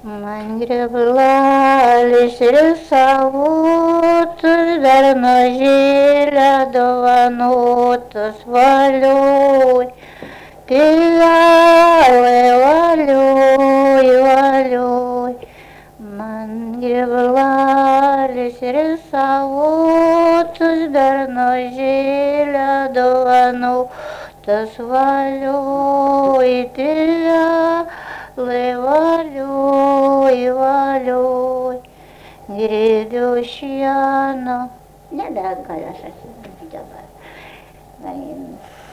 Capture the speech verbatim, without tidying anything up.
Man grėblalis risautas, dar nuo žėlę dovanotas valioj. Pilalai valioj, valioj. Man grėblalis risautas, dar nuo žėlę dovanotas valioj. Pilalai valioj, valioj. Grėbiau šieno. Nebegaliu aš atsidaryti dabar.